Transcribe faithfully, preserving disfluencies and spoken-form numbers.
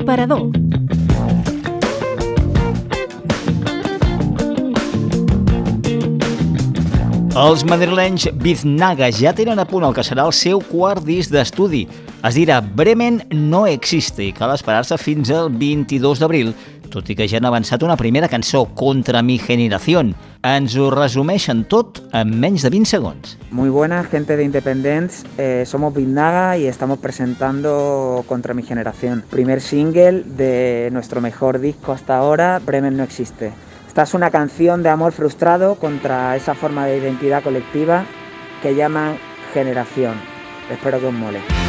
L'aparador. Els madrilenys Biznaga ja tenen a punt el que serà el seu quart disc d'estudi. Es dirà Bremen no existe i cal esperar-se fins al vint-i-dos d'abril, tot i que ja han avançat una primera cançó, Contra mi generación. Ens ho resumeixen tot en menys de vint segons. Muy buenas, gente de Independents. Eh, somos Biznaga y estamos presentando Contra mi generación. Primer single de nuestro mejor disco hasta ahora, Bremen no existe. Esta es una canción de amor frustrado contra esa forma de identidad colectiva que llaman generación. Espero que os mole.